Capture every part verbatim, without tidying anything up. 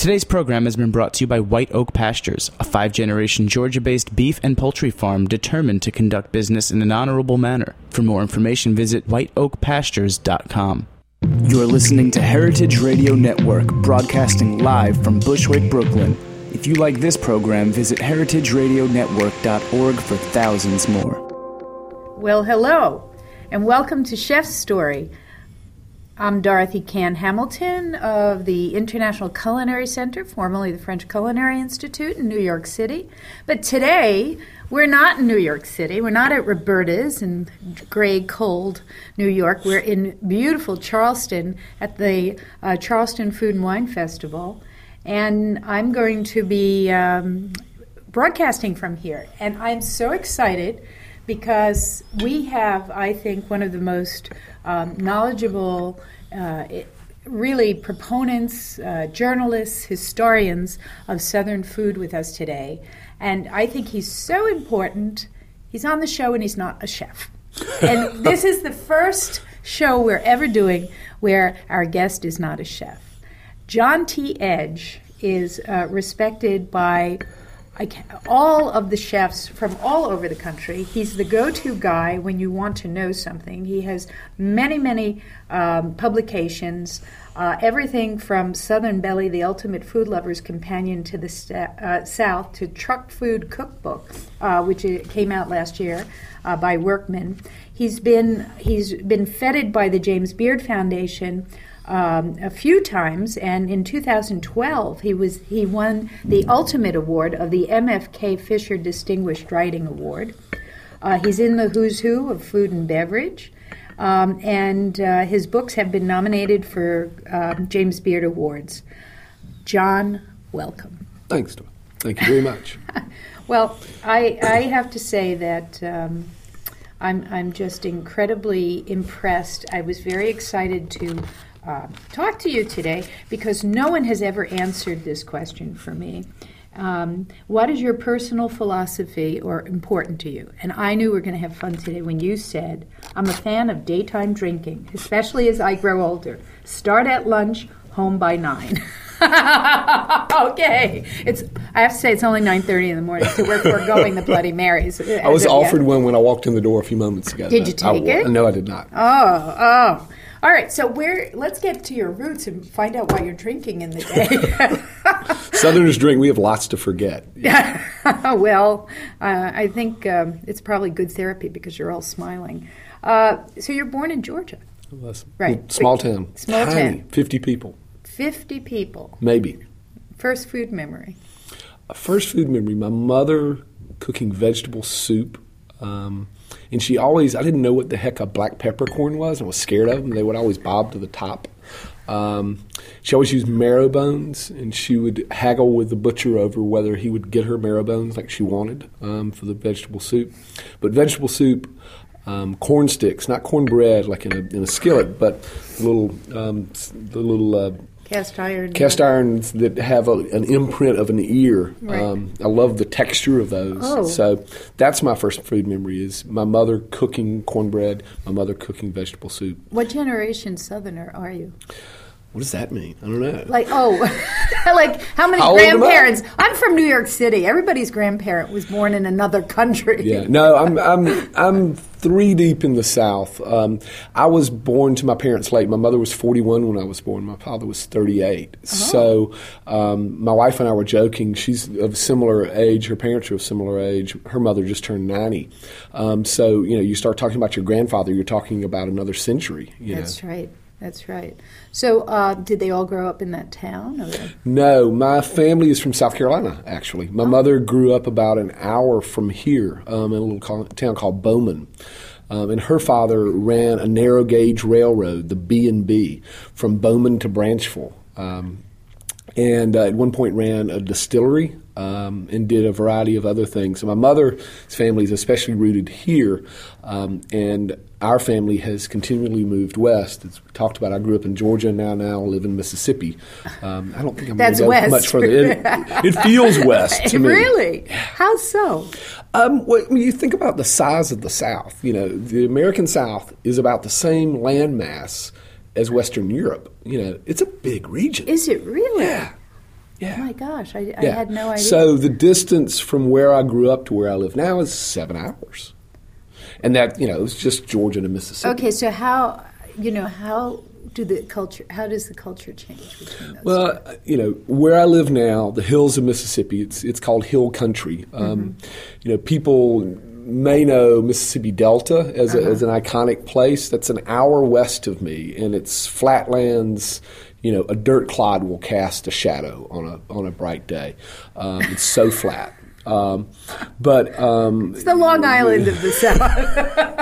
Today's program has been brought to you by White Oak Pastures, a five-generation Georgia-based beef and poultry farm determined to conduct business in an honorable manner. For more information, visit white oak pastures dot com. You're listening to Heritage Radio Network, broadcasting live from Bushwick, Brooklyn. If you like this program, visit heritage radio network dot org for thousands more. Well, hello, and welcome to Chef's Story. I'm Dorothy Cann Hamilton of the International Culinary Center, formerly the French Culinary Institute in New York City. But today, we're not in New York City. We're not at Roberta's in gray, cold New York. We're in beautiful Charleston at the uh, Charleston Food and Wine Festival. And I'm going to be um, broadcasting from here. And I'm so excited because we have, I think, one of the most um, knowledgeable, uh, really proponents, uh, journalists, historians of Southern food with us today. And I think he's so important. He's on the show and he's not a chef. And this is the first show we're ever doing where our guest is not a chef. John T. Edge is uh, respected by I all of the chefs from all over the country. He's the go-to guy when you want to know something. He has many, many um, publications, uh, everything from Southern Belly, the Ultimate Food Lover's Companion to the st- uh, South, to Truck Food Cookbook, uh, which came out last year uh, by Workman. He's been he's been feted by the James Beard Foundation Um, a few times, and in two thousand twelve he was he won the ultimate award of the M F K Fisher Distinguished Writing Award. Uh, he's in the who's who of food and beverage, um, and uh, his books have been nominated for uh, James Beard Awards. John, welcome. Thanks, Dawn. Thank you very much. Well, I I have to say that um, I'm I'm just incredibly impressed. I was very excited to Uh, talk to you today because no one has ever answered this question for me. Um, what is your personal philosophy or important to you? And I knew we were going to have fun today when you said, I'm a fan of daytime drinking, especially as I grow older. Start at lunch, home by nine. Okay. It's. I have to say it's only nine thirty in the morning, so we're foregoing the Bloody Marys. I was offered one when I walked in the door a few moments ago. Did you take I, it? No, I did not. Oh, oh. All right, so we're, let's get to your roots and find out why you're drinking in the day. Southerners drink. We have lots to forget. Yeah. Well, uh, I think um, it's probably good therapy because you're all smiling. Uh, so you're born in Georgia. Well, right. Small town. Small Tiny, town. fifty people. fifty people. Maybe. First food memory. First food memory, my mother cooking vegetable soup. Um, and she always, I didn't know what the heck a black peppercorn was. I was scared of them. They would always bob to the top. Um, she always used marrow bones, and she would haggle with the butcher over whether he would get her marrow bones like she wanted um, for the vegetable soup. But vegetable soup, um, corn sticks, not cornbread like in a, in a skillet, but little, um, the little uh, Cast iron. Cast irons that have a, an imprint of an ear. Right. Um, I love the texture of those. Oh. So that's my first food memory is my mother cooking cornbread, my mother cooking vegetable soup. What generation Southerner are you? What does that mean? I don't know. Like, oh, like how many How old am I? grandparents? I'm from New York City. Everybody's grandparent was born in another country. Yeah, no, I'm I'm I'm three deep in the South. Um, I was born to my parents late. My mother was forty-one when I was born. My father was thirty-eight. Oh. So um, my wife and I were joking. She's of a similar age. Her parents are of similar age. Her mother just turned ninety. Um, so you know, you start talking about your grandfather, you're talking about another century. You That's know? right. That's right. So uh, did they all grow up in that town? Or? No, my family is from South Carolina, actually. My oh. mother grew up about an hour from here um, in a little call, town called Bowman. Um, and her father ran a narrow gauge railroad, the B and B, from Bowman to Branchville. Um, and uh, at one point ran a distillery um, and did a variety of other things. So my mother's family is especially rooted here, um, and our family has continually moved west. As we talked about, I grew up in Georgia, now now live in Mississippi. Um, I don't think I'm going to go west. much further. It, it feels west to me. Really? How so? Um, well, when you think about the size of the South, you know, the American South is about the same landmass as Western Europe. You know, it's a big region. Is it really? Yeah. Yeah. Oh my gosh, I, I Yeah. had no idea. So the distance from where I grew up to where I live now is seven hours. And that, you know, it's just Georgia to Mississippi. Okay, so how, you know, how do the culture, how does the culture change between those Well, two? you know, where I live now, the hills of Mississippi, it's it's called hill country. Um, Mm-hmm. You know, people may know Mississippi Delta as, Uh-huh. a, as an iconic place. That's an hour west of me, and it's flatlands. You know, a dirt clod will cast a shadow on a on a bright day. Um, it's so flat. Um, but um, It's the Long Island of the South.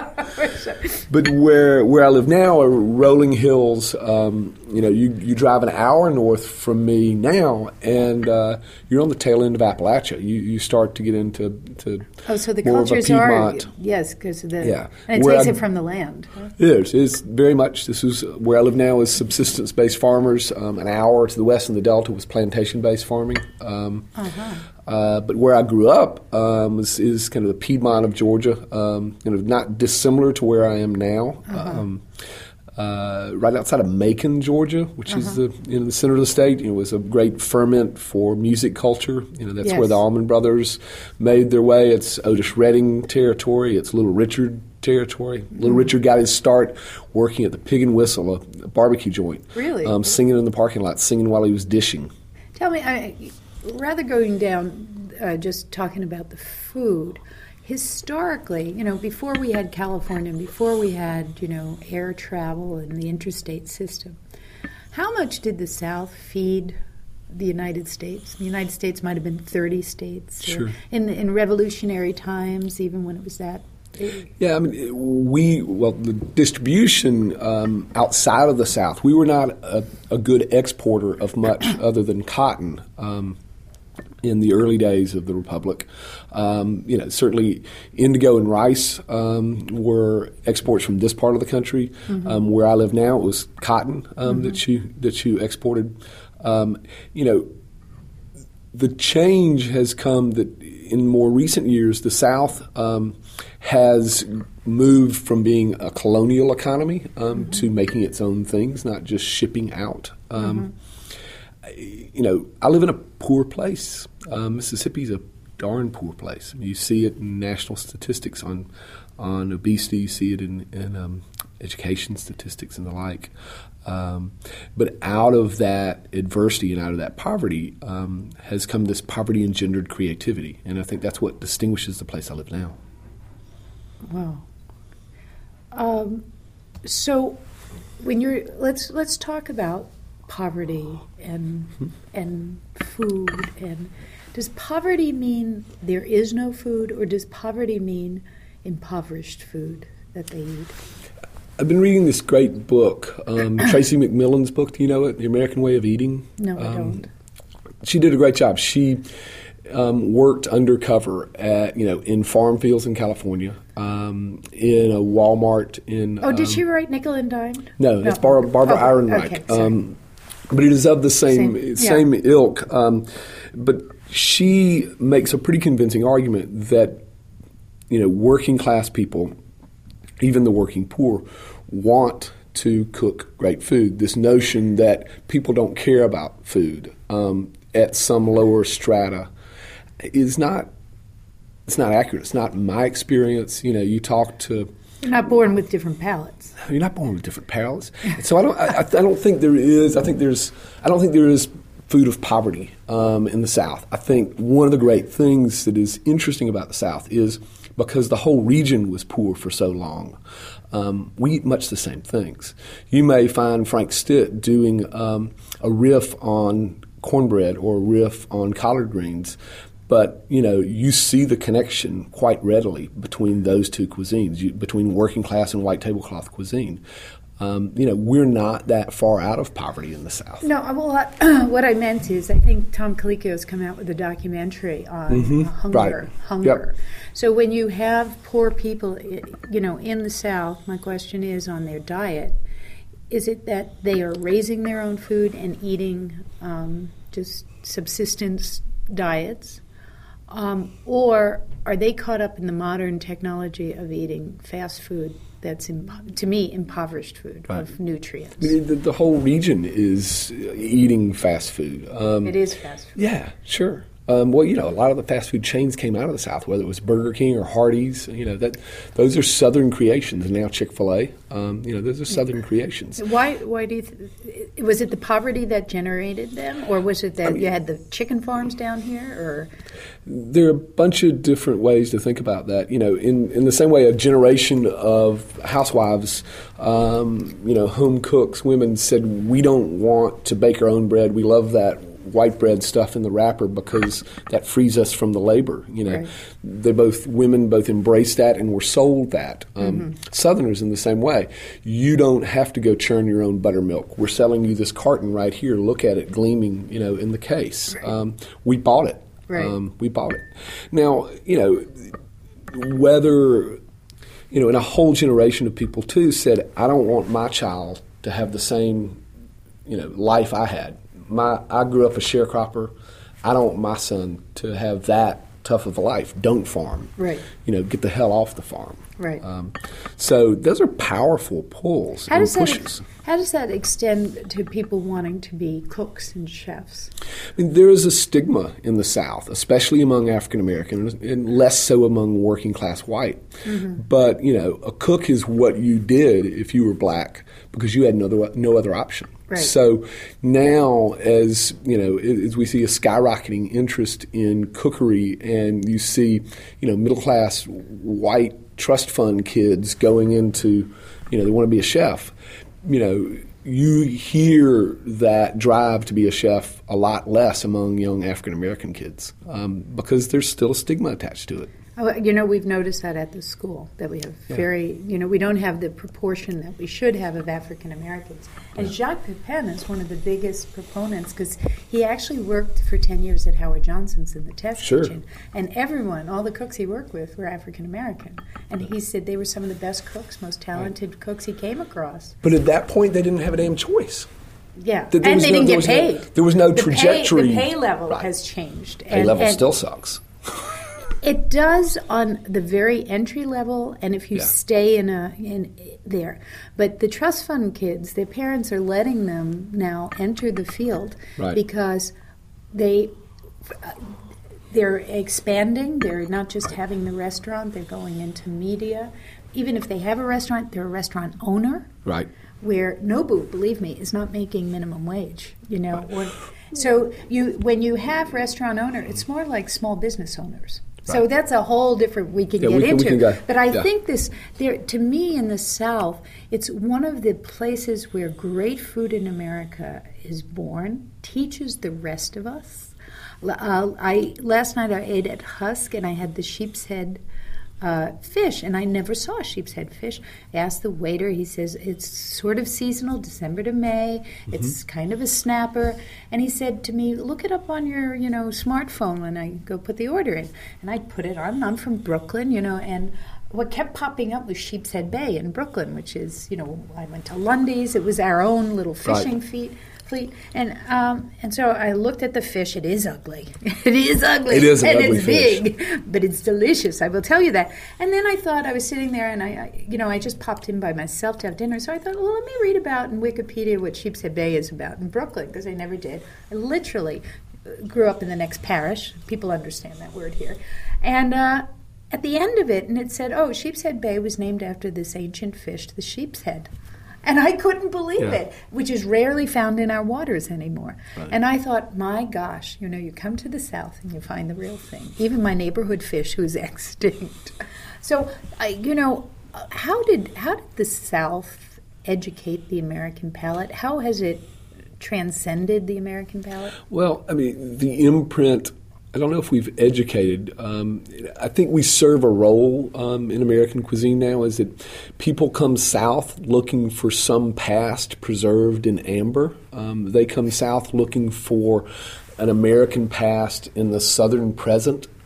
But where where I live now are rolling hills. Um, you know, you, you drive an hour north from me now, and uh, you're on the tail end of Appalachia. You you start to get into to Oh, so the more of a cultures are, Piedmont. yes, because of the, Yeah. and it Where takes I'm- it from the land. Huh? It is. It's very much. This is where I live now is subsistence-based farmers. Um, an hour to the west in the Delta was plantation-based farming. Um, Uh-huh. Uh, but where I grew up um, is, is kind of the Piedmont of Georgia, um, you know, not dissimilar to where I am now. Uh-huh. Um, uh, right outside of Macon, Georgia, which is the you know the center of the state. You know, was a great ferment for music culture. You know, that's Yes. where the Allman Brothers made their way. It's Otis Redding territory. It's Little Richard territory. Little Richard got his start working at the Pig and Whistle, a, a barbecue joint. Really? Um, singing in the parking lot, singing while he was dishing. Tell me, I, rather going down, uh, just talking about the food, historically, you know, before we had California, before we had, you know, air travel and the interstate system, how much did the South feed the United States? The United States might have been thirty states. or Sure. In, in revolutionary times, even when it was that big. Yeah, I mean, we, well, the distribution um, outside of the South, we were not a, a good exporter of much other than cotton um, in the early days of the Republic. Um, you know, certainly indigo and rice um, were exports from this part of the country. Mm-hmm. Um, where I live now, it was cotton um, mm-hmm. that you that you exported. Um, you know, the change has come that in more recent years, the South um, has moved from being a colonial economy um, mm-hmm. to making its own things, not just shipping out. Um, mm-hmm. You know, I live in a poor place. Um, Mississippi's a darn poor place. You see it in national statistics on on obesity. You see it in, in um, education statistics and the like. Um, but out of that adversity and out of that poverty um, has come this poverty-engendered creativity, and I think that's what distinguishes the place I live now. Wow. Um, so, when you're let's let's talk about poverty and mm-hmm. and food. And does poverty mean there is no food, or does poverty mean impoverished food that they eat? I've been reading this great book, um, Tracy McMillan's book. Do you know it? The American Way of Eating. No, I um, don't. She did a great job. She um, worked undercover at you know in farm fields in California, um, in a Walmart in. Oh, did um, she write Nickel and Dime? No, that's Barbara, Barbara oh, Ehrenreich. Okay, sorry. Um, but it is of the same Same, same, yeah. ilk. Um, but she makes a pretty convincing argument that you know working class people, even the working poor, want to cook great food. This notion that people don't care about food um, at some lower strata is not. It's not accurate. It's not my experience. You know, you talk to. You're not born with different palates. You're not born with different palates. So I don't. I, I don't think there is. I think there's. I don't think there is food of poverty um, in the South. I think one of the great things that is interesting about the South is because the whole region was poor for so long. Um, we eat much the same things. You may find Frank Stitt doing um, a riff on cornbread or a riff on collard greens. But, you know, you see the connection quite readily between those two cuisines, you, between working class and white tablecloth cuisine. Um, you know, we're not that far out of poverty in the South. No, well, I, what I meant is I think Tom Colicchio's come out with a documentary on Mm-hmm. hunger. Right. Hunger. Yep. So when you have poor people, you know, in the South, my question is on their diet, is it that they are raising their own food and eating um, just subsistence diets? Um, or are they caught up in the modern technology of eating fast food that's, impo- to me, impoverished food right. of nutrients. The, the, the whole region is eating fast food. Um, it is fast food. Yeah, sure. Um, well, you know, a lot of the fast food chains came out of the South, whether it was Burger King or Hardee's. You know, that those are Southern creations. And now Chick-fil-A, um, you know, those are Southern creations. Why? Why do you? Th- was it the poverty that generated them, or was it that I mean, you had the chicken farms down here? Or there are a bunch of different ways to think about that. You know, in in the same way, a generation of housewives, um, you know, home cooks, women said, "We don't want to bake our own bread. We love that white bread stuff in the wrapper because that frees us from the labor." You know, right. They both women both embraced that and were sold that. Um, mm-hmm. Southerners in the same way. You don't have to go churn your own buttermilk. We're selling you this carton right here. Look at it gleaming, you know, in the case. Right. Um, we bought it. Right. Um, we bought it. Now, you know, whether you know, and a whole generation of people too said, "I don't want my child to have the same, you know, life I had. My, I grew up a sharecropper. I don't want my son to have that tough of a life. Don't farm. Right. You know, get the hell off the farm." Right. Um, so those are powerful pulls how and does pushes. That, how does that extend to people wanting to be cooks and chefs? I mean, there is a stigma in the South, especially among African Americans, and less so among working class white. Mm-hmm. But, you know, a cook is what you did if you were black because you had no other, no other option. Right. So now, as you know, as we see a skyrocketing interest in cookery, and you see, you know, middle class white trust fund kids going into, you know, they want to be a chef. You know, you hear that drive to be a chef a lot less among young African American kids um, because there's still a stigma attached to it. Oh, you know, we've noticed that at the school, that we have Yeah. very, you know, we don't have the proportion that we should have of African Americans. And Yeah. Jacques Pepin is one of the biggest proponents because he actually worked for ten years at Howard Johnson's in the test Sure. kitchen. And everyone, all the cooks he worked with were African American. And he said they were some of the best cooks, most talented right. cooks he came across. But at that point, they didn't have a damn choice. Yeah, There and was they no- didn't there get was no- paid. there was no The pay- trajectory. The pay level Right. has changed. Pay And- level and- still sucks. It does on the very entry level, and if you Yeah. stay in a in there. But the trust fund kids, their parents are letting them now enter the field Right. because they they're expanding. They're not just having the restaurant; they're going into media. Even if they have a restaurant, they're a restaurant owner. Right. Where Nobu, believe me, is not making minimum wage. You know, or, so you when you have restaurant owner, it's more like small business owners. So Right. that's a whole different we can Yeah, get we can- we into. can go. But I Yeah. think this there to me in the South, it's one of the places where great food in America is born, teaches the rest of us. Uh, I last night I ate at Husk and I had the sheep's head uh, fish, and I never saw sheep's head fish. I asked the waiter. He says it's sort of seasonal, December to May. Mm-hmm. It's kind of a snapper. And he said to me, "Look it up on your, you know, smartphone when I go put the order in." And I put it on. I'm from Brooklyn, you know, and what kept popping up was Sheep's Head Bay in Brooklyn, which is, you know, I went to Lundy's. It was our own little fishing Right. feet. Fleet. And um, and so I looked at the fish. It is ugly. It is ugly. It is an and ugly it's fish. big, but it's delicious. I will tell you that. And then I thought I was sitting there, and I, I, you know, I just popped in by myself to have dinner. So I thought, well, let me read about in Wikipedia what Sheep's Head Bay is about in Brooklyn, because I never did. I literally grew up in the next parish. People understand that word here, and. Uh, At the end of it, and it said, oh, Sheep's Head Bay was named after this ancient fish, the sheep's head. And I couldn't believe Yeah. it, which is rarely found in our waters anymore. Right. And I thought, my gosh, you know, you come to the South and you find the real thing. Even my neighborhood fish, who's extinct. So, I, you know, how did how did the South educate the American palate? How has it transcended the American palate? Well, I mean, the imprint, I don't know if we've educated. Um, I think we serve a role um, in American cuisine now is that people come south looking for some past preserved in amber. Um, they come south looking for an American past in the southern present.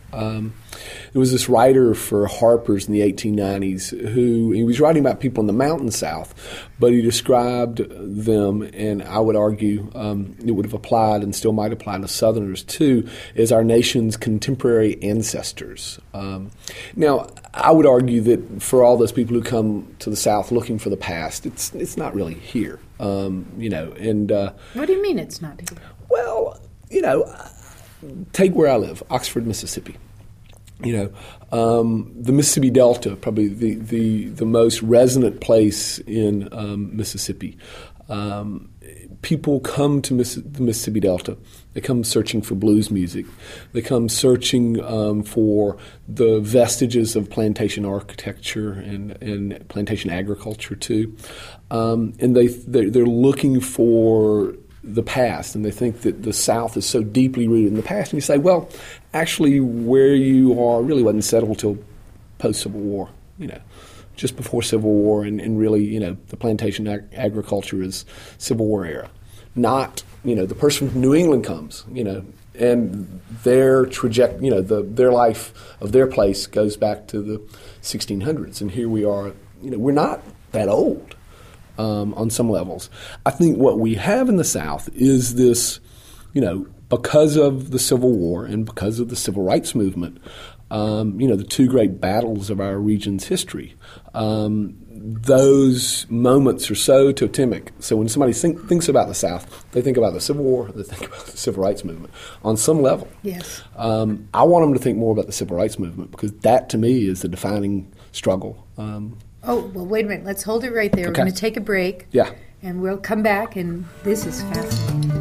Um, there was this writer for Harper's in the eighteen nineties who he was writing about people in the Mountain South, but he described them, and I would argue um, it would have applied and still might apply to Southerners too, as our nation's contemporary ancestors. Um, now, I would argue that for all those people who come to the South looking for the past, it's it's not really here. Um, you know, and uh, what do you mean it's not here? Well, you know, take where I live, Oxford, Mississippi. You know, um, the Mississippi Delta, probably the, the, the most resonant place in um, Mississippi. Um, people come to Miss, the Mississippi Delta. They come searching for blues music. They come searching um, for the vestiges of plantation architecture and, and plantation agriculture too. Um, and they they're, they're looking for the past, and they think that the South is so deeply rooted in the past. And you say, well, actually, where you are really wasn't settled till post-Civil War, you know, just before Civil War, and, and really, you know, the plantation ag- agriculture is Civil War era. Not, you know, the person from New England comes, you know, and their trajectory, you know, the their life of their place goes back to the sixteen hundreds, and here we are, you know, we're not that old. Um, on some levels. I think what we have in the South is this, you know, because of the Civil War and because of the Civil Rights Movement, um, you know, the two great battles of our region's history, um, those moments are so totemic. So when somebody think, thinks about the South, they think about the Civil War, they think about the Civil Rights Movement on some level. Yes. Um, I want them to think more about the Civil Rights Movement because that, to me, is the defining struggle. Um, Oh, well, wait a minute. Let's hold it right there. Okay. We're going to take a break. Yeah. And we'll come back, and this is fascinating.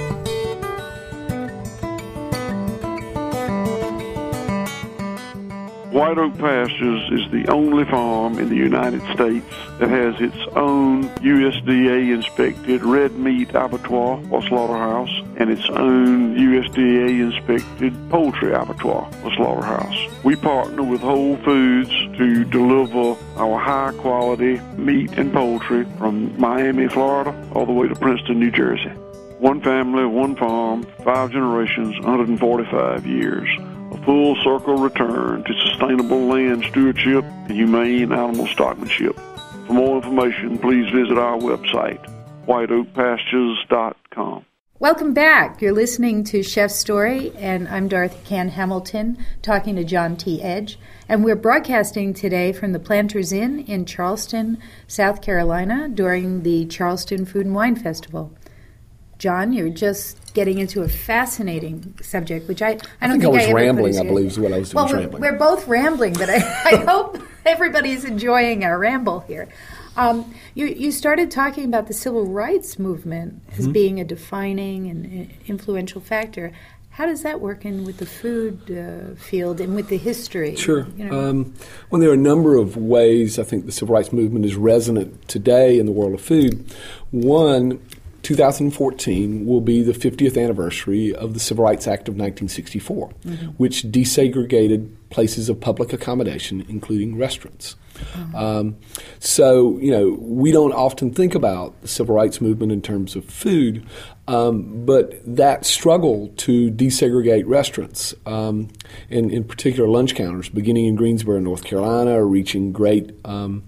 White Oak Pastures is the only farm in the United States that has its own U S D A-inspected red meat abattoir or slaughterhouse and its own U S D A-inspected poultry abattoir or slaughterhouse. We partner with Whole Foods to deliver our high-quality meat and poultry from Miami, Florida, all the way to Princeton, New Jersey. One family, one farm, five generations, one hundred forty-five years. A full circle return to sustainable land stewardship and humane animal stockmanship. For more information, please visit our website, white oak pastures dot com. Welcome back. You're listening to Chef's Story, and I'm Dorothy Cann Hamilton, talking to John T. Edge. And we're broadcasting today from the Planters Inn in Charleston, South Carolina, during the Charleston Food and Wine Festival. John, you're just getting into a fascinating subject, which I, I don't I think, think I was I rambling, I believe is what I was doing. Well, we're, rambling. we're both rambling, but I, I hope everybody's enjoying our ramble here. Um, you, you started talking about the civil rights movement as mm-hmm. being a defining and influential factor. How does that work in with the food uh, field and with the history? Sure. You know? um, well, there are a number of ways I think the civil rights movement is resonant today in the world of food. One, two thousand fourteen will be the fiftieth anniversary of the Civil Rights Act of nineteen sixty-four, mm-hmm. which desegregated places of public accommodation, including restaurants. Mm-hmm. Um, so, you know, we don't often think about the civil rights movement in terms of food, um, but that struggle to desegregate restaurants, um, and in particular lunch counters, beginning in Greensboro, North Carolina, reaching great um,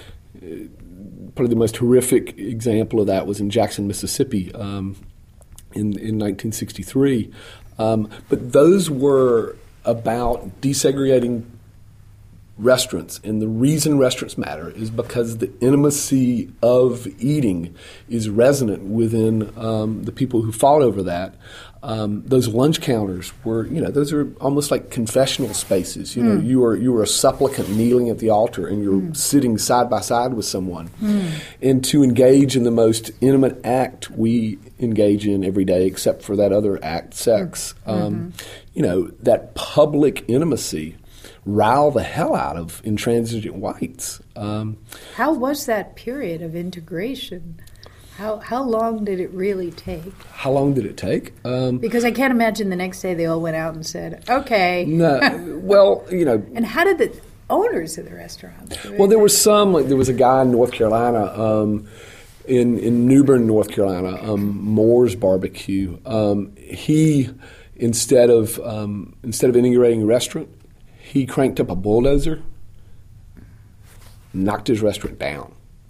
probably the most horrific example of that was in Jackson, Mississippi, um, in in nineteen sixty-three. Um, but those were about desegregating restaurants, and the reason restaurants matter is because the intimacy of eating is resonant within um, the people who fought over that. Um, those lunch counters were, you know, those are almost like confessional spaces. You know, mm. you were you were a supplicant kneeling at the altar, and you're mm. sitting side by side with someone, mm. and to engage in the most intimate act we engage in every day, except for that other act, sex. Mm. Um, mm-hmm. You know, that public intimacy rile the hell out of intransigent whites. Um, How was that period of integration? How how long did it really take? How long did it take? Um, because I can't imagine the next day they all went out and said, okay. No, well, you know. And how did the owners of the restaurants? Well, there was some, like there was a guy in North Carolina, um, in, in New Bern, North Carolina, um, Moore's Barbecue. Um, he instead of um, instead of integrating a restaurant, he cranked up a bulldozer, knocked his restaurant down.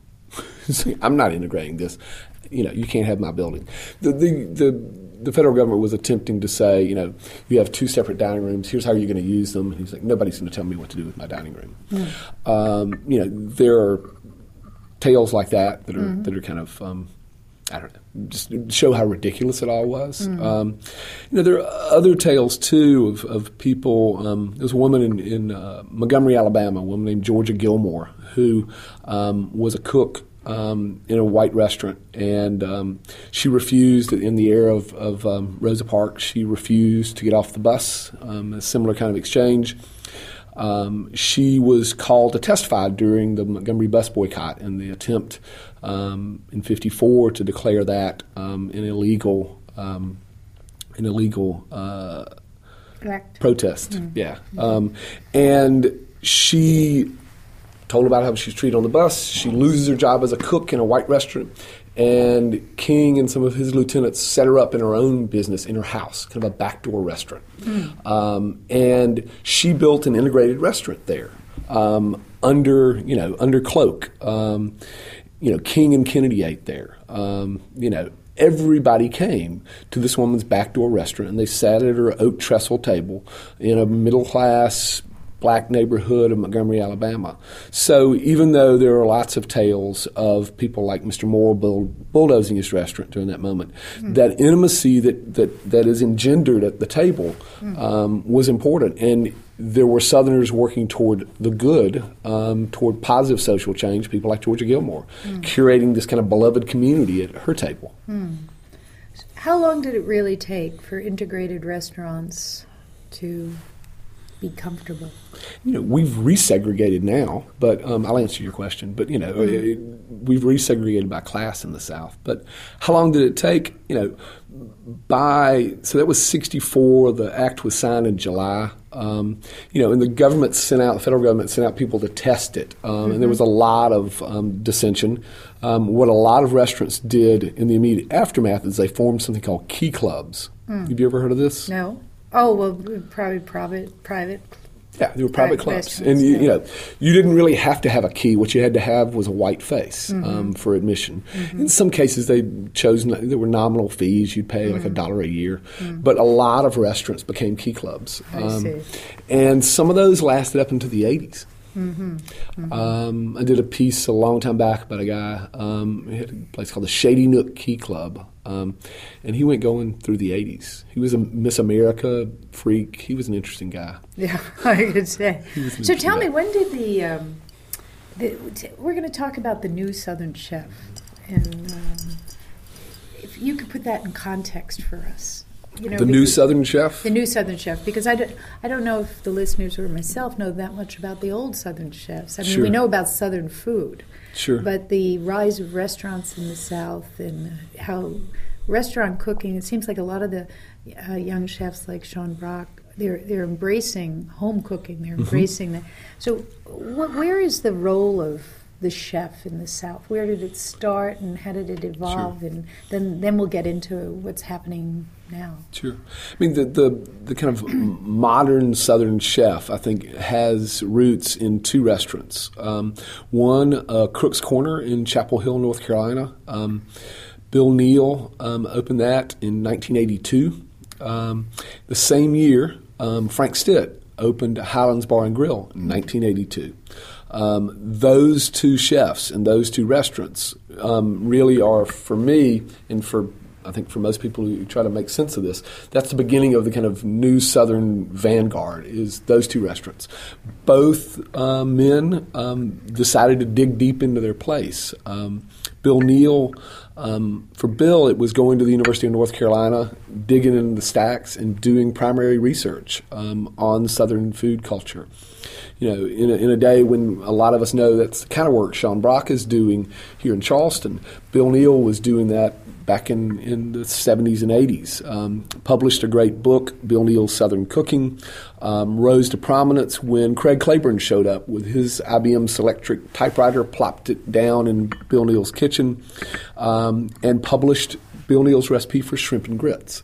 I'm not integrating this. You know, you can't have my building. The, the the the federal government was attempting to say, you know, you have two separate dining rooms. Here's how you're going to use them. And he's like, nobody's going to tell me what to do with my dining room. Mm. Um, you know, there are tales like that that are mm-hmm. that are kind of um, I don't know, just show how ridiculous it all was. Mm. Um, you know, there are other tales too of, of people. Um, there was a woman in, in uh, Montgomery, Alabama, a woman named Georgia Gilmore, who um, was a cook Um, in a white restaurant, and um, she refused, in the era of, of um, Rosa Parks, she refused to get off the bus, um, a similar kind of exchange. Um, she was called to testify during the Montgomery bus boycott and the attempt um, in fifty-four to declare that um, an illegal, um, an illegal uh, protest. Mm-hmm. Yeah, um, and she told about how she was treated on the bus. She loses her job as a cook in a white restaurant, and King and some of his lieutenants set her up in her own business in her house, kind of a backdoor restaurant. Mm. Um, and she built an integrated restaurant there um, under, you know, under cloak. Um, you know, King and Kennedy ate there. Um, you know, everybody came to this woman's backdoor restaurant, and they sat at her oak trestle table in a middle class black neighborhood of Montgomery, Alabama. So even though there are lots of tales of people like Mister Moore bull- bulldozing his restaurant during that moment, mm. that intimacy that, that, that is engendered at the table mm. um, was important. And there were Southerners working toward the good, um, toward positive social change, people like Georgia Gilmore, mm. curating this kind of beloved community at her table. Mm. How long did it really take for integrated restaurants to be comfortable? You know, we've resegregated now, but um, I'll answer your question. But, you know, mm-hmm. it, we've resegregated by class in the South. But how long did it take? You know, by, so that was sixty-four. The act was signed in July. Um, you know, and the government sent out, the federal government sent out people to test it. Um, mm-hmm. And there was a lot of um, dissension. Um, what a lot of restaurants did in the immediate aftermath is they formed something called key clubs. Mm. Have you ever heard of this? No. Oh, well, probably private, private. Yeah, they were private, private clubs. And, you, yeah. you know, you didn't really have to have a key. What you had to have was a white face mm-hmm. um, for admission. Mm-hmm. In some cases, they chose, there were nominal fees. You'd pay mm-hmm. like a dollar a year. Mm-hmm. But a lot of restaurants became key clubs. I um, see. And some of those lasted up into the eighties. Mm-hmm. Mm-hmm. Um, I did a piece a long time back about a guy. Um, he had a place called the Shady Nook Key Club, um, and he went going through the eighties. He was a Miss America freak. He was an interesting guy. Yeah, I could say. So tell guy. me, when did the, um, the we're going to talk about the new Southern chef, and um, if you could put that in context for us. You know, the new Southern chef? The new Southern chef, because I don't, I don't know if the listeners or myself know that much about the old Southern chefs. I mean, sure. we know about Southern food. Sure. But the rise of restaurants in the South and how restaurant cooking, it seems like a lot of the uh, young chefs like Sean Brock, they're they're embracing home cooking. They're embracing mm-hmm. that. So wh- where is the role of the chef in the South? Where did it start and how did it evolve? Sure. And then, then we'll get into what's happening now. Sure. I mean, the, the, the kind of modern Southern chef, I think, has roots in two restaurants. Um, one, uh, Crook's Corner in Chapel Hill, North Carolina. Um, Bill Neal um, opened that in nineteen eighty-two. Um, the same year, um, Frank Stitt opened Highlands Bar and Grill in nineteen eighty-two. Um, those two chefs and those two restaurants um, really are, for me, and for I think for most people who try to make sense of this, that's the beginning of the kind of new Southern vanguard, is those two restaurants. Both uh, men um, decided to dig deep into their place. Um, Bill Neal, um, for Bill, it was going to the University of North Carolina, digging into the stacks and doing primary research um, on Southern food culture. You know, in a, in a day when a lot of us know that's the kind of work Sean Brock is doing here in Charleston, Bill Neal was doing that back in, in the seventies and eighties. Um, published a great book, Bill Neal's Southern Cooking, um, rose to prominence when Craig Claiborne showed up with his I B M Selectric typewriter, plopped it down in Bill Neal's kitchen, um, and published Bill Neal's recipe for shrimp and grits.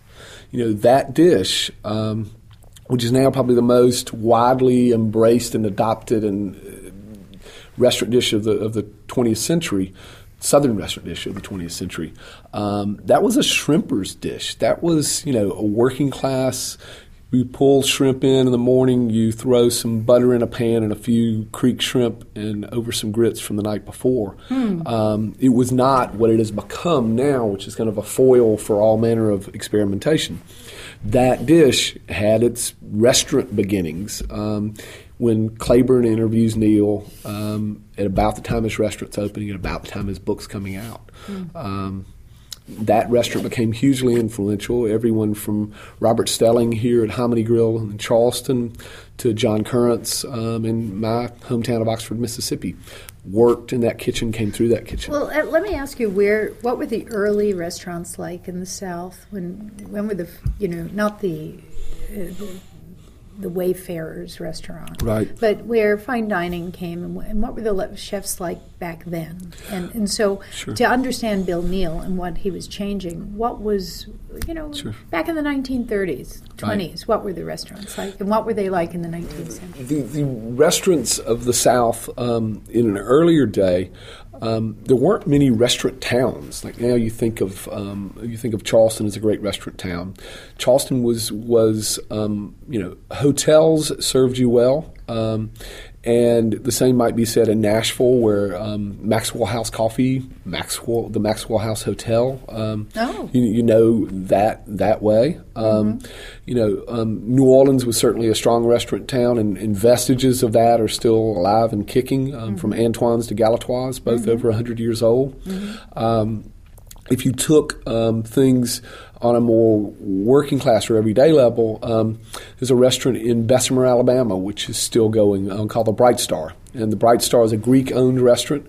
you know, that dish, um, which is now probably the most widely embraced and adopted and uh, restaurant dish of the of the twentieth century, Southern restaurant dish of the twentieth century. Um, that was a shrimper's dish. That was, you know, a working class. You pull shrimp in in the morning, you throw some butter in a pan and a few creek shrimp and over some grits from the night before. Hmm. Um, it was not what it has become now, which is kind of a foil for all manner of experimentation. That dish had its restaurant beginnings um, when Claiborne interviews Neil um, at about the time his restaurant's opening, at about the time his book's coming out. Hmm. Um, That restaurant became hugely influential. Everyone from Robert Stelling here at Hominy Grill in Charleston to John Currants um, in my hometown of Oxford, Mississippi, worked in that kitchen, came through that kitchen. Well, uh, let me ask you, where what were the early restaurants like in the South? When when were the, you know, not the uh, the, the Wayfarers restaurant, right? But where fine dining came, and, and what were the le- chefs like back then? And and so sure. to understand Bill Neal and what he was changing, what was, you know, sure. back in the nineteen thirties, twenties, right. What were the restaurants like, and what were they like in the nineteenth century? The, the restaurants of the South um, in an earlier day. Um, there weren't many restaurant towns. Like now, you think of um, you think of Charleston as a great restaurant town. Charleston was was um, you know, hotels served you well, um, and the same might be said in Nashville, where um, Maxwell House Coffee, Maxwell the Maxwell House Hotel. Um, oh. you, you know that that way. Um, mm-hmm. You know, um, New Orleans was certainly a strong restaurant town, and, and vestiges of that are still alive and kicking, um, mm-hmm. from Antoine's to Galatoire's, both mm-hmm. over one hundred years old. Mm-hmm. Um, if you took um, things on a more working class or everyday level, um, there's a restaurant in Bessemer, Alabama, which is still going, um, called the Bright Star. And the Bright Star is a Greek-owned restaurant.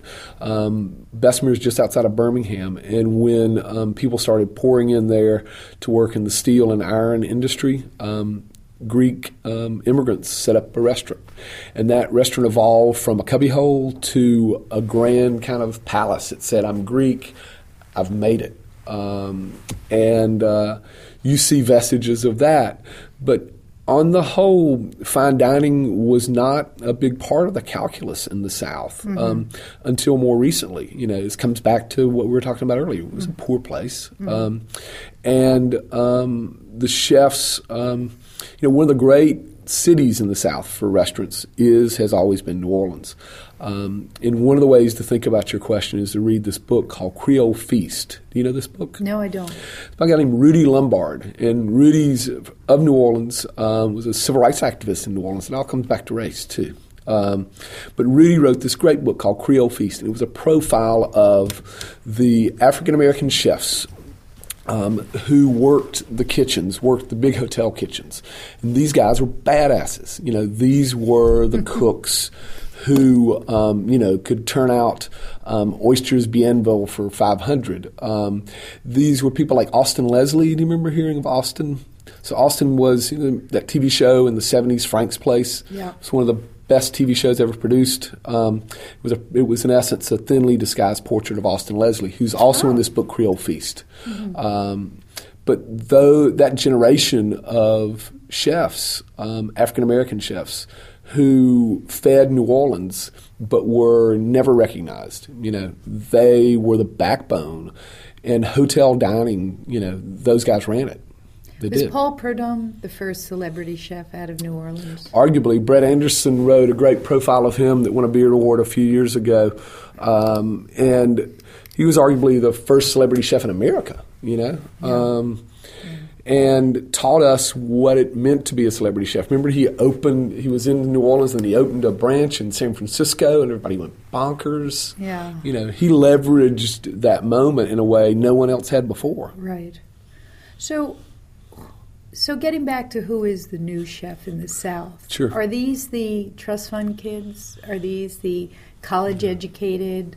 Um, Bessemer is just outside of Birmingham. And when um, people started pouring in there to work in the steel and iron industry, um, Greek um, immigrants set up a restaurant. And that restaurant evolved from a cubbyhole to a grand kind of palace. It said, "I'm Greek, I've made it." Um, and uh, you see vestiges of that. But on the whole, fine dining was not a big part of the calculus in the South mm-hmm. um, until more recently. You know, this comes back to what we were talking about earlier. It was mm-hmm. a poor place. Mm-hmm. Um, and um, the chefs, um, you know, one of the great cities in the South for restaurants is, has always been New Orleans. Um, and one of the ways to think about your question is to read this book called Creole Feast. Do you know this book? No, I don't. It's by a guy named Rudy Lombard. And Rudy's of New Orleans, um, was a civil rights activist in New Orleans. It all comes back to race, too. Um, but Rudy wrote this great book called Creole Feast. And it was a profile of the African-American chefs Um, who worked the kitchens, worked the big hotel kitchens. And these guys were badasses. You know, these were the cooks who, um, you know, could turn out um, oysters Bienville for five hundred. Um, these were people like Austin Leslie. Do you remember hearing of Austin? So Austin was, you know, that T V show in the seventies, Frank's Place. Yeah. It's one of the best T V shows ever produced. Um, it was a, it was in essence a thinly disguised portrait of Austin Leslie, who's also oh. in this book Creole Feast. Mm-hmm. Um, but though that generation of chefs, um, African American chefs, who fed New Orleans but were never recognized, you know, they were the backbone. And hotel dining, you know, those guys ran it. They Was did. Paul Prudhomme the first celebrity chef out of New Orleans? Arguably. Brett Anderson wrote a great profile of him that won a Beard Award a few years ago. Um, and he was arguably the first celebrity chef in America, you know, yeah. Um, yeah. and taught us what it meant to be a celebrity chef. Remember, he opened, he was in New Orleans and he opened a branch in San Francisco and everybody went bonkers. Yeah. You know, he leveraged that moment in a way no one else had before. Right. So... So getting back to who is the new chef in the South, sure. Are these the trust fund kids? Are these the college-educated,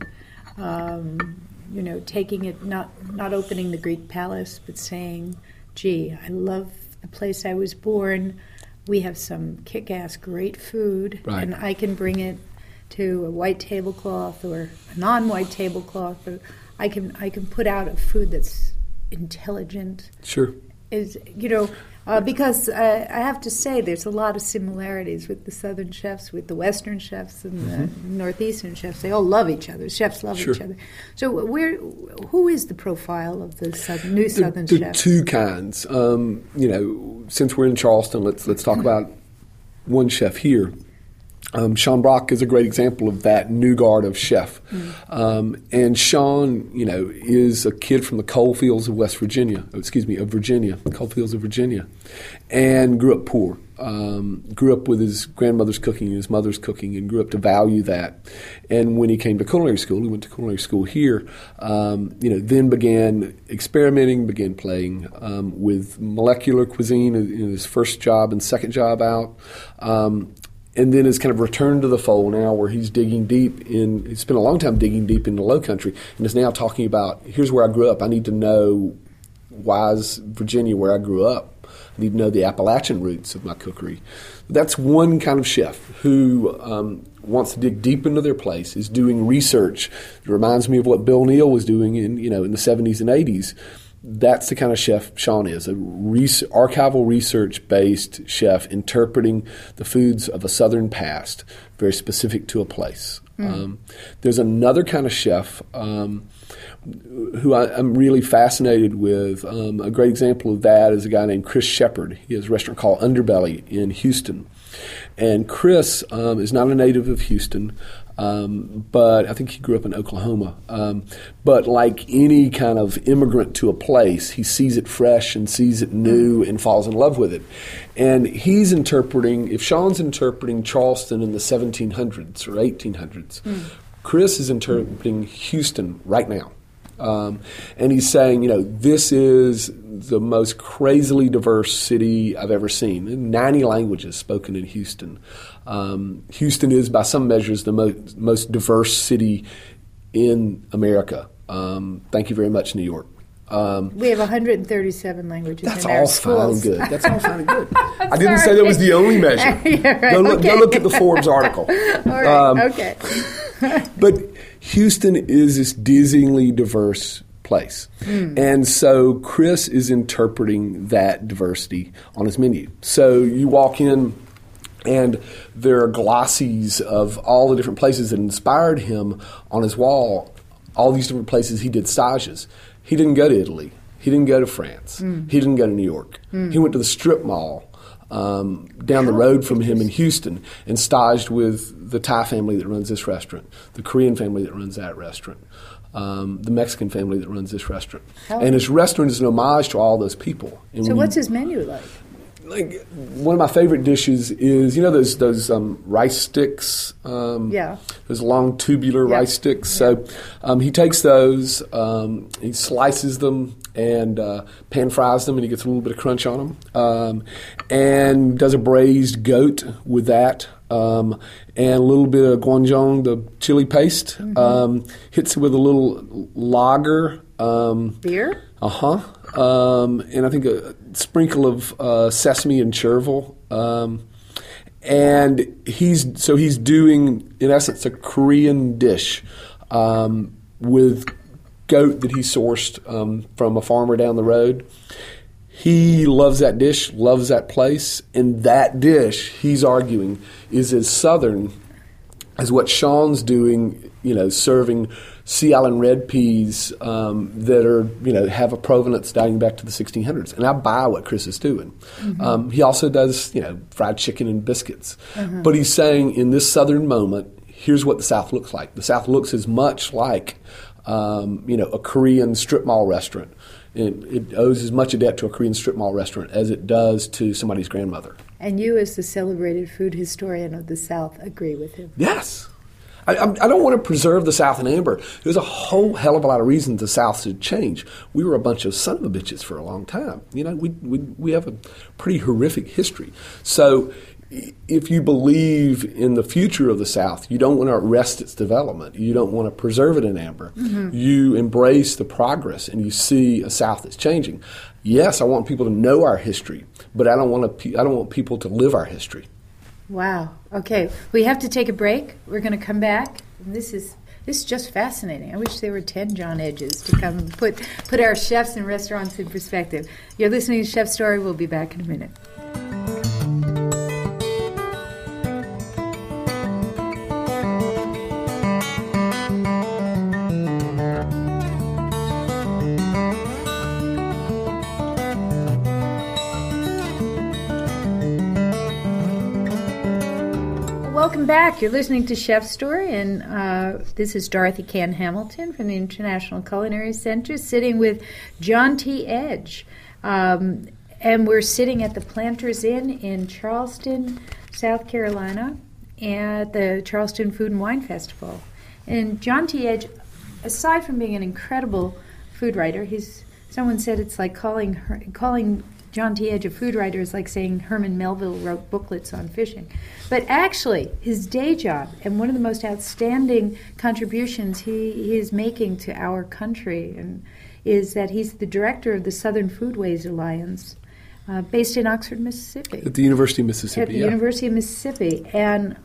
um, you know, taking it, not not opening the Greek palace, but saying, gee, I love the place I was born. We have some kick-ass great food, right. and I can bring it to a white tablecloth or a non-white tablecloth. Or I can I can put out a food that's intelligent. Sure. is, you know, uh, because uh, I have to say there's a lot of similarities with the Southern chefs, with the Western chefs and mm-hmm. the Northeastern chefs. They all love each other. Chefs love sure. each other. So where, who is the profile of the southern, new Southern the, chefs? The two kinds. Um, you know, since we're in Charleston, let's let's talk about one chef here. Um, Sean Brock is a great example of that new guard of chef. Mm. Um, and Sean, you know, is a kid from the coal fields of West Virginia, excuse me, of Virginia, the coal fields of Virginia, and grew up poor. Um, grew up with his grandmother's cooking and his mother's cooking and grew up to value that. And when he came to culinary school, he went to culinary school here, um, you know, then began experimenting, began playing um, with molecular cuisine in his first job and second job out. Um, And then has kind of returned to the fold now where he's digging deep in, he's spent a long time digging deep in the Low Country and is now talking about, here's where I grew up. I need to know why is Virginia where I grew up. I need to know the Appalachian roots of my cookery. That's one kind of chef who um, wants to dig deep into their place, is doing research. It reminds me of what Bill Neal was doing in, you know, in the seventies and eighties. That's the kind of chef Sean is, a res- archival research-based chef interpreting the foods of a Southern past, very specific to a place. Mm. Um, there's another kind of chef um, who I, I'm really fascinated with. Um, a great example of that is a guy named Chris Shepard. He has a restaurant called Underbelly in Houston. And Chris um, is not a native of Houston, um, but I think he grew up in Oklahoma. Um, but like any kind of immigrant to a place, he sees it fresh and sees it new and falls in love with it. And he's interpreting, if Sean's interpreting Charleston in the seventeen hundreds or eighteen hundreds, mm. Chris is interpreting Houston right now. Um, and he's saying, you know, this is the most crazily diverse city I've ever seen. ninety languages spoken in Houston. Um, Houston is, by some measures, the mo- most diverse city in America. Um, thank you very much, New York. Um, we have one hundred thirty-seven languages that's in our all schools. fine and good. That's all fine and good. I didn't say that was the only measure. Yeah, right. Go look, okay. go look at the Forbes article. All right, um, okay. But Houston is this dizzyingly diverse place. Mm. And so Chris is interpreting that diversity on his menu. So you walk in and there are glossies of all the different places that inspired him on his wall, all these different places he did stages. He didn't go to Italy. He didn't go to France. Mm. He didn't go to New York. Mm. He went to the strip mall Um, down the road from him in Houston and staged with the Thai family that runs this restaurant, the Korean family that runs that restaurant, um, the Mexican family that runs this restaurant. How and his restaurant is an homage to all those people. And so what's you, his menu like? Like one of my favorite dishes is, you know, those those um, rice sticks, um, yeah, those long tubular yeah. rice sticks. Yeah. So um, he takes those, um, he slices them and uh, pan fries them, and he gets a little bit of crunch on them, um, and does a braised goat with that, um, and a little bit of guanciale, the chili paste. Mm-hmm. Um, hits it with a little lager. Um, Beer? Uh-huh. Um, and I think a sprinkle of uh, sesame and chervil. Um, and he's so he's doing, in essence, a Korean dish um, with goat that he sourced um, from a farmer down the road. He loves that dish, loves that place, and that dish, he's arguing, is as Southern as what Sean's doing, you know, serving Sea Island red peas um, that are, you know, have a provenance dating back to the sixteen hundreds. And I buy what Chris is doing. Mm-hmm. Um, he also does, you know, fried chicken and biscuits. Mm-hmm. But he's saying in this Southern moment, here's what the South looks like. The South looks as much like, um, you know, a Korean strip mall restaurant. It, it owes as much a debt to a Korean strip mall restaurant as it does to somebody's grandmother. And you, as the celebrated food historian of the South, agree with him? Yes. I, I don't want to preserve the South in amber. There's a whole hell of a lot of reasons the South should change. We were a bunch of son of a bitches for a long time. You know, we we we have a pretty horrific history. So if you believe in the future of the South, you don't want to arrest its development. You don't want to preserve it in amber. Mm-hmm. You embrace the progress, and you see a South that's changing. Yes, I want people to know our history, but I don't want to. I don't want people to live our history. Wow. Okay, we have to take a break. We're going to come back. This is This is just fascinating. I wish there were ten John Edges to come and put, put our chefs and restaurants in perspective. You're listening to Chef Story. We'll be back in a minute. Welcome back. You're listening to Chef Story, and uh, this is Dorothy Cann Hamilton from the International Culinary Center, sitting with John T. Edge. Um, and we're sitting at the Planters Inn in Charleston, South Carolina, at the Charleston Food and Wine Festival. And John T. Edge, aside from being an incredible food writer, he's someone said it's like calling her, calling John T. Edge a food writer is like saying Herman Melville wrote booklets on fishing. But actually, his day job, and one of the most outstanding contributions he, he is making to our country, and is that he's the director of the Southern Foodways Alliance, uh, based in Oxford, Mississippi. At the University of Mississippi, At the yeah. University of Mississippi. And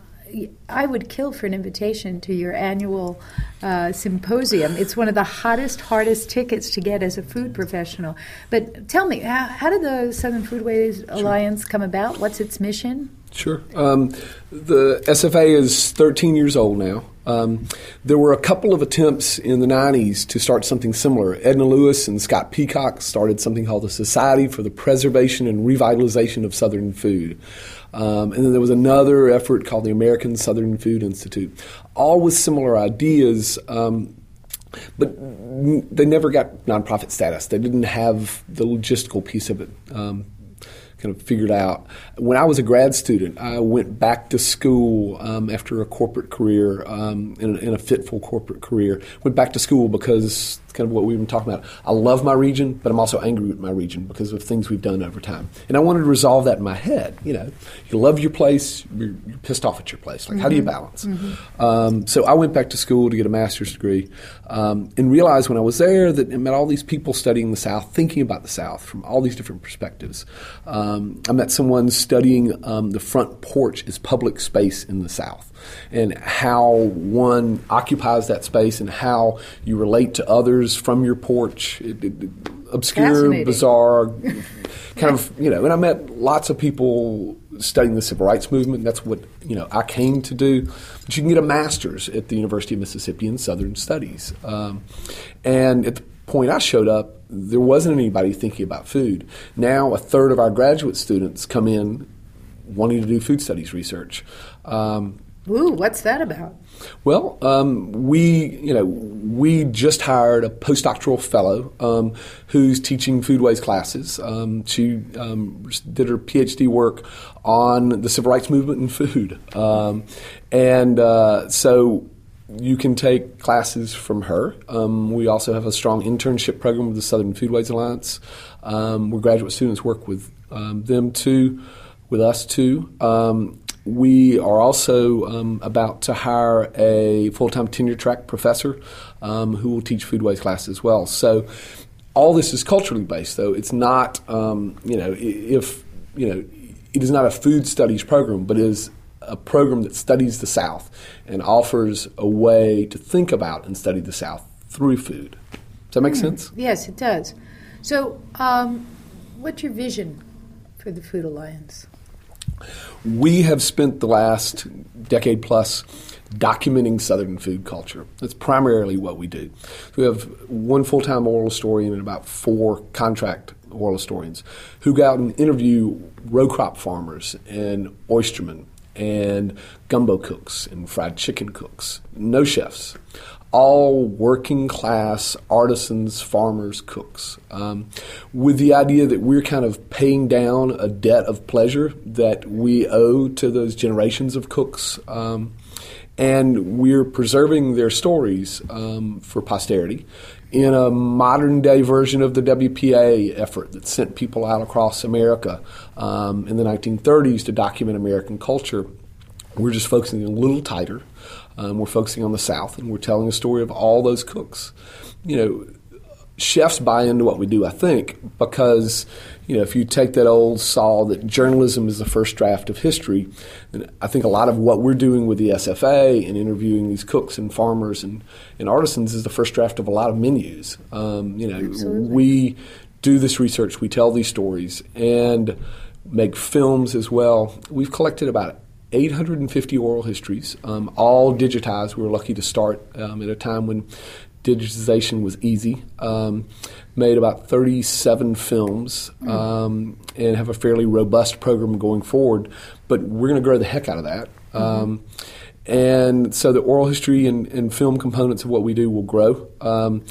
I would kill for an invitation to your annual uh, symposium. It's one of the hottest, hardest tickets to get as a food professional. But tell me, how, how did the Southern Foodways Alliance come about? What's its mission? Sure. Um, the S F A is thirteen years old now. Um, there were a couple of attempts in the nineties to start something similar. Edna Lewis and Scott Peacock started something called the Society for the Preservation and Revitalization of Southern Food. Um, and then there was another effort called the American Southern Food Institute, all with similar ideas, um, but n- they never got nonprofit status. They didn't have the logistical piece of it um, kind of figured out. When I was a grad student, I went back to school um, after a corporate career, um, in, a, in a fitful corporate career. Went back to school because kind of what we've been talking about. I love my region, but I'm also angry with my region because of things we've done over time. And I wanted to resolve that in my head. You know, you love your place, you're, you're pissed off at your place. Like, mm-hmm. how do you balance? Mm-hmm. Um, so I went back to school to get a master's degree um, and realized when I was there that I met all these people studying the South, thinking about the South from all these different perspectives. Um, I met someone studying um, the front porch as public space in the South and how one occupies that space and how you relate to others from your porch. It, it, obscure, bizarre, kind of, you know, and I met lots of people studying the civil rights movement. That's what, you know, I came to do. But you can get a master's at the University of Mississippi in Southern Studies. Um, and at the point I showed up, there wasn't anybody thinking about food. Now a third of our graduate students come in wanting to do food studies research. Um, Ooh, what's that about? Well, um, we, you know, we just hired a postdoctoral fellow um, who's teaching foodways classes. Um, she um, did her PhD work on the civil rights movement and food, um, and uh, so you can take classes from her. Um, we also have a strong internship program with the Southern Foodways Alliance, um, where graduate students work with um, them too, with us too. Um, We are also um, about to hire a full-time tenure-track professor um, who will teach foodways classes as well. So all this is culturally based, though. It's not, um, you know, if, you know, it is not a food studies program, but it is a program that studies the South and offers a way to think about and study the South through food. Does that make mm, sense? Yes, it does. So um, what's your vision for the Food Alliance? We have spent the last decade plus documenting Southern food culture. That's primarily what we do. We have one full-time oral historian and about four contract oral historians who go out and interview row crop farmers and oystermen and gumbo cooks and fried chicken cooks. No chefs. All working class artisans, farmers, cooks, um, with the idea that we're kind of paying down a debt of pleasure that we owe to those generations of cooks, um, and we're preserving their stories um, for posterity in a modern day version of the W P A effort that sent people out across America um, in the nineteen thirties to document American culture. We're just focusing a little tighter. Um, we're focusing on the South, and we're telling the story of all those cooks. You know, chefs buy into what we do, I think, because, you know, if you take that old saw that journalism is the first draft of history, then I think a lot of what we're doing with the S F A and interviewing these cooks and farmers and, and artisans is the first draft of a lot of menus. Um, you know, Absolutely. we do this research, we tell these stories, and make films as well. We've collected about eight hundred fifty oral histories, um, all digitized. We were lucky to start um, at a time when digitization was easy. Um, made about thirty-seven films um, and have a fairly robust program going forward. But we're going to grow the heck out of that. Um, mm-hmm. And so the oral history and, and film components of what we do will grow. Um,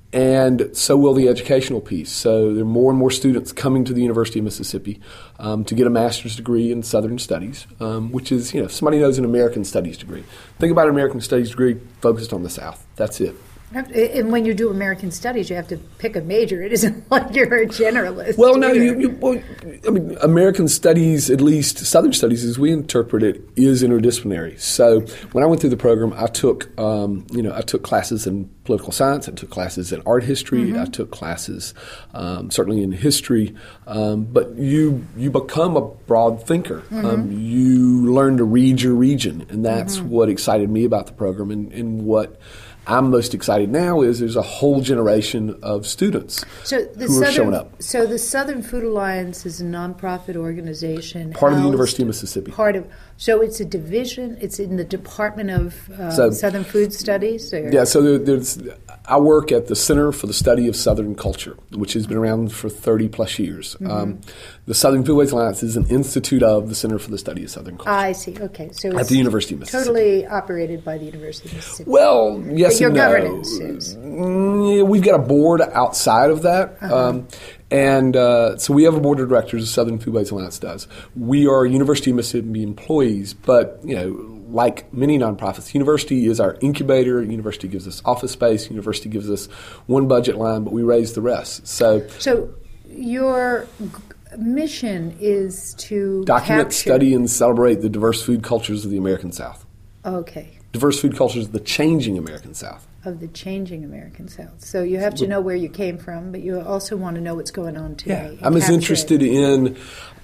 and so will the educational piece. So there are more and more students coming to the University of Mississippi um, to get a master's degree in Southern Studies, um, which is, you know, if somebody knows an American Studies degree, think about an American Studies degree focused on the South. That's it. And when you do American Studies, you have to pick a major. It isn't like you're a generalist. Well, no, you, you, well, I mean, American Studies, at least Southern Studies, as we interpret it, is interdisciplinary. So when I went through the program, I took, um, you know, I took classes in political science, I took classes in art history, mm-hmm. I took classes um, certainly in history. Um, but you you become a broad thinker. Mm-hmm. Um, you learn to read your region, and that's mm-hmm. what excited me about the program, and, and what I'm most excited now is there's a whole generation of students so the who Southern, are showing up. So the Southern Food Alliance is a nonprofit organization. Part of the University of Mississippi. Part of, so it's a division, it's in the Department of uh, so, Southern Food Studies? Or? Yeah, so there, there's, I work at the Center for the Study of Southern Culture, which has been around for thirty plus years. Mm-hmm. Um, the Southern Foodways Alliance is an institute of the Center for the Study of Southern Culture. I see, okay. So it's at the University of Mississippi. Totally operated by the University of Mississippi. Well, yes Your and no. governance is. Mm, we've got a board outside of that. Uh-huh. Um, and uh, so we have a board of directors, the Southern Foodways Alliance does. We are University of Mississippi employees, but, you know, like many nonprofits, university is our incubator. University gives us office space. University gives us one budget line, but we raise the rest. So, so your mission is to document, capture. study, and celebrate the diverse food cultures of the American South. Okay. Diverse food cultures of the changing American South. Of the changing American South. So you have to know where you came from, but you also want to know what's going on today. Yeah. I'm as interested it. in,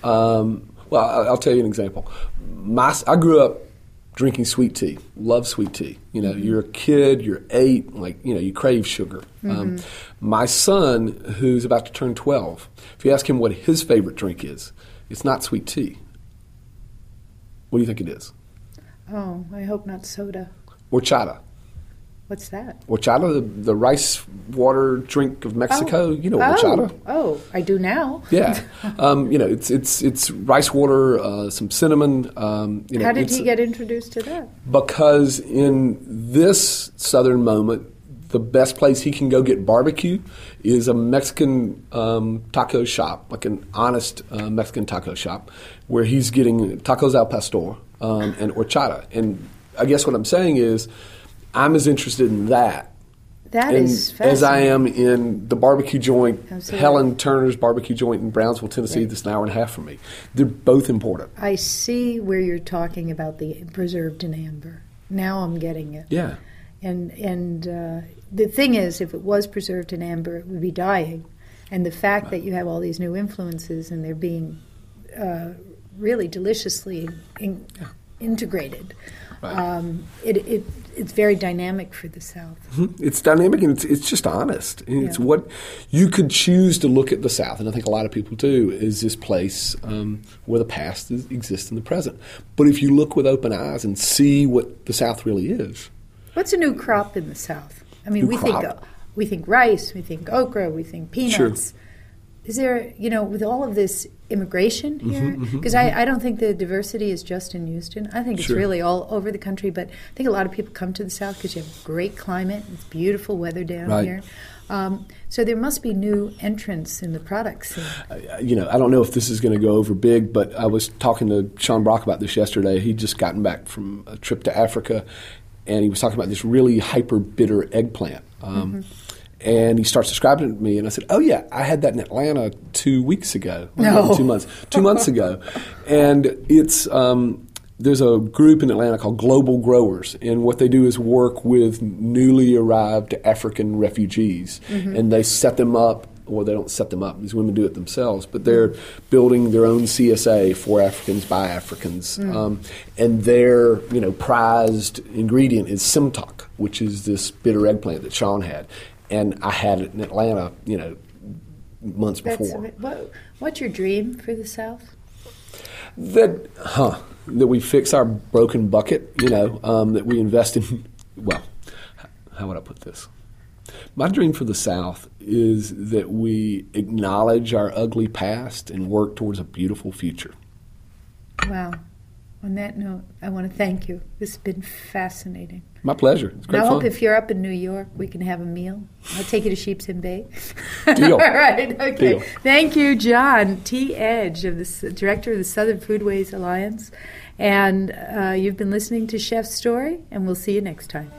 um, well, I'll tell you an example. My, I grew up drinking sweet tea, love sweet tea. You know, mm-hmm. you're a kid, you're eight, like, you know, you crave sugar. Mm-hmm. Um, my son, who's about to turn twelve, if you ask him what his favorite drink is, it's not sweet tea. What do you think it is? Oh, I hope not soda. Horchata. What's that? Horchata, the, the rice water drink of Mexico. Oh. You know oh. horchata. Oh, I do now. Yeah, um, you know it's it's it's rice water, uh, some cinnamon. Um, you know, How did he get introduced to that? Because in this southern moment, the best place he can go get barbecue is a Mexican um, taco shop, like an honest uh, Mexican taco shop, where he's getting tacos al pastor um, and horchata. And I guess what I'm saying is, I'm as interested in that. That and is fascinating. As I am in the barbecue joint, Absolutely. Helen Turner's barbecue joint in Brownsville, Tennessee, Right. that's an hour and a half from me. They're both important. I see where you're talking about the preserved in amber. Now I'm getting it. Yeah. And and uh, the thing is, if it was preserved in amber, it would be dying. And the fact that you have all these new influences and they're being uh, really deliciously in, integrated, Right. um, it, it it's very dynamic for the South. Mm-hmm. It's dynamic and it's, it's just honest. And It's Yeah. what you could choose to look at the South, and I think a lot of people do, is this place um, where the past is, exists in the present. But if you look with open eyes and see what the South really is. What's a new crop in the South? I mean, New we crop? think uh, we think rice, we think okra, we think peanuts. Sure. Is there, you know, with all of this immigration here, because mm-hmm, mm-hmm. I, I don't think the diversity is just in Houston. I think it's Sure. really all over the country, but I think a lot of people come to the South because you have great climate, it's beautiful weather down Right. here. Um, so there must be new entrants in the product scene. Uh, you know, I don't know if this is going to go over big, but I was talking to Sean Brock about this yesterday. He'd just gotten back from a trip to Africa, and he was talking about this really hyper-bitter eggplant. Um, mm-hmm. And he starts describing it to me, and I said, "Oh yeah, I had that in Atlanta two weeks ago, no. two months, two months ago." And it's um, there's a group in Atlanta called Global Growers, and what they do is work with newly arrived African refugees, mm-hmm. and they set them up. Well, they don't set them up; these women do it themselves. But they're building their own C S A for Africans by Africans, mm. um, and their you know prized ingredient is Simtok, which is this bitter eggplant that Sean had, and I had it in Atlanta, you know, months That's before. A, what, what's your dream for the South? That, huh? That we fix our broken bucket, you know, um, that we invest in, well, how would I put this? My dream for the South is that we acknowledge our ugly past and work towards a beautiful future. Wow. On that note, I want to thank you. This has been fascinating. My pleasure. It's great I fun. hope if you're up in New York, we can have a meal. I'll take you to Sheepshead Bay. Deal. All right. Okay. Deal. Thank you, John T. Edge, of the director of the Southern Foodways Alliance. And uh, you've been listening to Chef's Story, and we'll see you next time.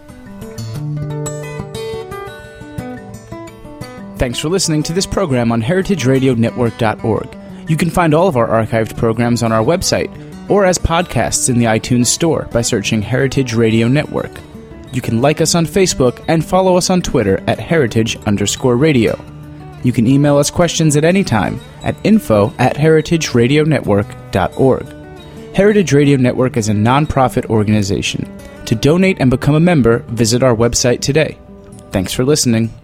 Thanks for listening to this program on heritage radio network dot org. You can find all of our archived programs on our website or as podcasts in the iTunes Store by searching Heritage Radio Network. You can like us on Facebook and follow us on Twitter at heritage underscore radio. You can email us questions at any time at info at heritage radio network dot org. Heritage Radio Network is a nonprofit organization. To donate and become a member, visit our website today. Thanks for listening.